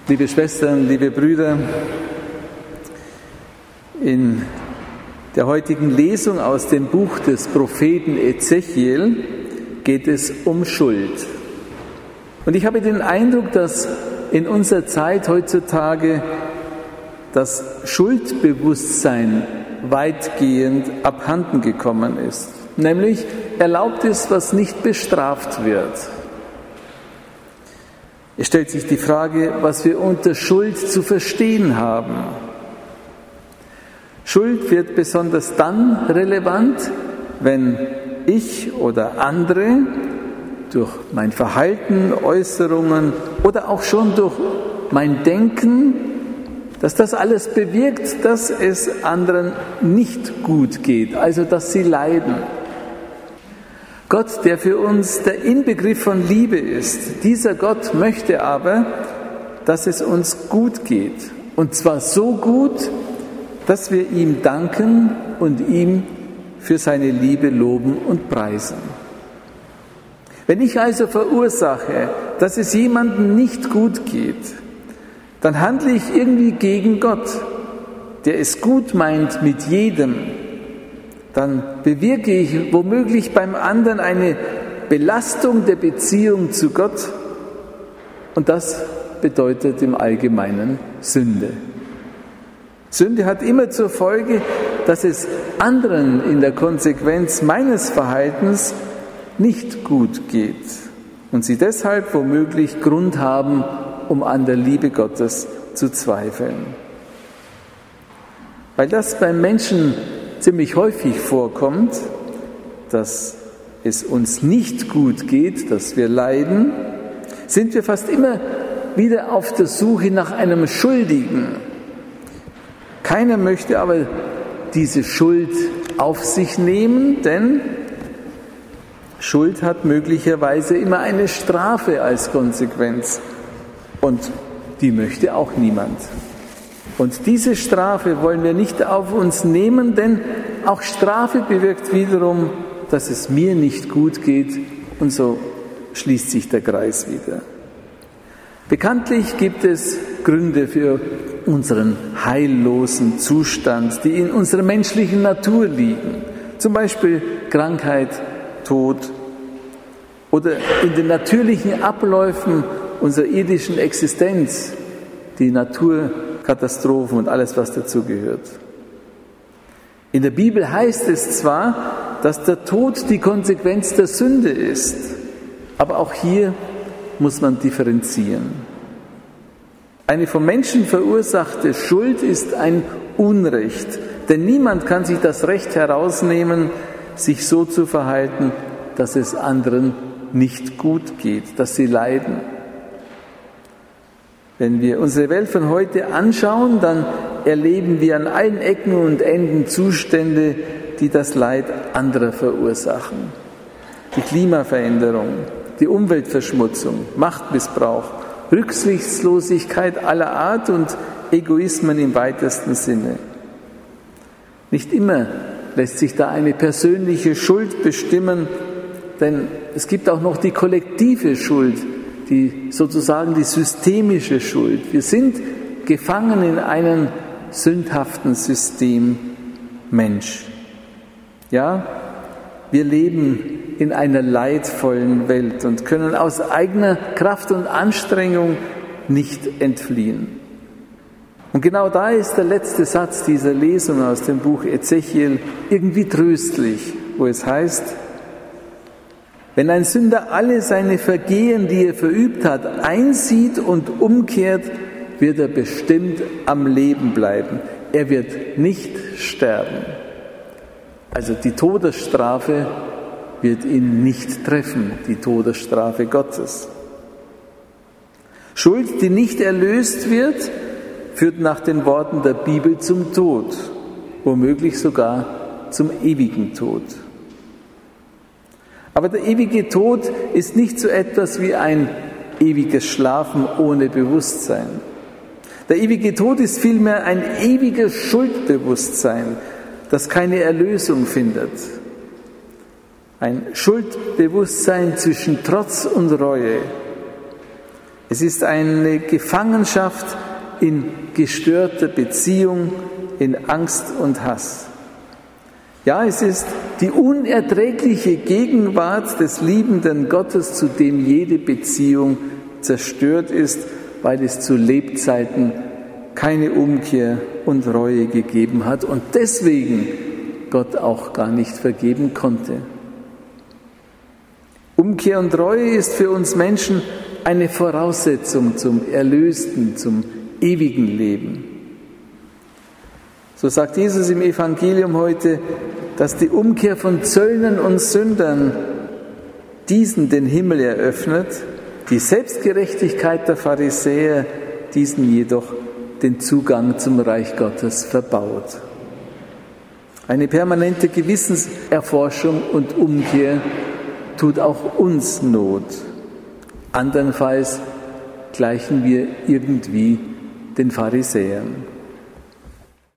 Liebe Schwestern, liebe Brüder, in der heutigen Lesung aus dem Buch des Propheten Ezechiel geht es um Schuld. Und ich habe den Eindruck, dass in unserer Zeit heutzutage das Schuldbewusstsein weitgehend abhanden gekommen ist. Nämlich erlaubt ist, was nicht bestraft wird. Es stellt sich die Frage, was wir unter Schuld zu verstehen haben. Schuld wird besonders dann relevant, wenn ich oder andere durch mein Verhalten, Äußerungen oder auch schon durch mein Denken, dass das alles bewirkt, dass es anderen nicht gut geht, also dass sie leiden. Gott, der für uns der Inbegriff von Liebe ist, dieser Gott möchte aber, dass es uns gut geht. Und zwar so gut, dass wir ihm danken und ihm für seine Liebe loben und preisen. Wenn ich also verursache, dass es jemandem nicht gut geht, dann handle ich irgendwie gegen Gott, der es gut meint mit jedem. Dann bewirke ich womöglich beim anderen eine Belastung der Beziehung zu Gott und das bedeutet im Allgemeinen Sünde. Sünde hat immer zur Folge, dass es anderen in der Konsequenz meines Verhaltens nicht gut geht und sie deshalb womöglich Grund haben, um an der Liebe Gottes zu zweifeln. Weil das beim Menschen ziemlich häufig vorkommt, dass es uns nicht gut geht, dass wir leiden, sind wir fast immer wieder auf der Suche nach einem Schuldigen. Keiner möchte aber diese Schuld auf sich nehmen, denn Schuld hat möglicherweise immer eine Strafe als Konsequenz und die möchte auch niemand. Und diese Strafe wollen wir nicht auf uns nehmen, denn auch Strafe bewirkt wiederum, dass es mir nicht gut geht und so schließt sich der Kreis wieder. Bekanntlich gibt es Gründe für unseren heillosen Zustand, die in unserer menschlichen Natur liegen. Zum Beispiel Krankheit, Tod oder in den natürlichen Abläufen unserer irdischen Existenz, die Naturkatastrophen und alles, was dazugehört. In der Bibel heißt es zwar, dass der Tod die Konsequenz der Sünde ist, aber auch hier muss man differenzieren. Eine vom Menschen verursachte Schuld ist ein Unrecht, denn niemand kann sich das Recht herausnehmen, sich so zu verhalten, dass es anderen nicht gut geht, dass sie leiden. Wenn wir unsere Welt von heute anschauen, dann erleben wir an allen Ecken und Enden Zustände, die das Leid anderer verursachen. Die Klimaveränderung, die Umweltverschmutzung, Machtmissbrauch, Rücksichtslosigkeit aller Art und Egoismen im weitesten Sinne. Nicht immer lässt sich da eine persönliche Schuld bestimmen, denn es gibt auch noch die kollektive Schuld, die sozusagen die systemische Schuld. Wir sind gefangen in einem sündhaften System Mensch. Ja, wir leben in einer leidvollen Welt und können aus eigener Kraft und Anstrengung nicht entfliehen. Und genau da ist der letzte Satz dieser Lesung aus dem Buch Ezechiel irgendwie tröstlich, wo es heißt: Wenn ein Sünder alle seine Vergehen, die er verübt hat, einsieht und umkehrt, wird er bestimmt am Leben bleiben. Er wird nicht sterben. Also die Todesstrafe wird ihn nicht treffen, die Todesstrafe Gottes. Schuld, die nicht erlöst wird, führt nach den Worten der Bibel zum Tod, womöglich sogar zum ewigen Tod. Aber der ewige Tod ist nicht so etwas wie ein ewiges Schlafen ohne Bewusstsein. Der ewige Tod ist vielmehr ein ewiges Schuldbewusstsein, das keine Erlösung findet. Ein Schuldbewusstsein zwischen Trotz und Reue. Es ist eine Gefangenschaft in gestörter Beziehung, in Angst und Hass. Ja, es ist die unerträgliche Gegenwart des liebenden Gottes, zu dem jede Beziehung zerstört ist, weil es zu Lebzeiten keine Umkehr und Reue gegeben hat und deswegen Gott auch gar nicht vergeben konnte. Umkehr und Reue ist für uns Menschen eine Voraussetzung zum erlösten, zum ewigen Leben. So sagt Jesus im Evangelium heute, dass die Umkehr von Zöllnern und Sündern diesen den Himmel eröffnet, die Selbstgerechtigkeit der Pharisäer diesen jedoch den Zugang zum Reich Gottes verbaut. Eine permanente Gewissenserforschung und Umkehr tut auch uns Not. Andernfalls gleichen wir irgendwie den Pharisäern.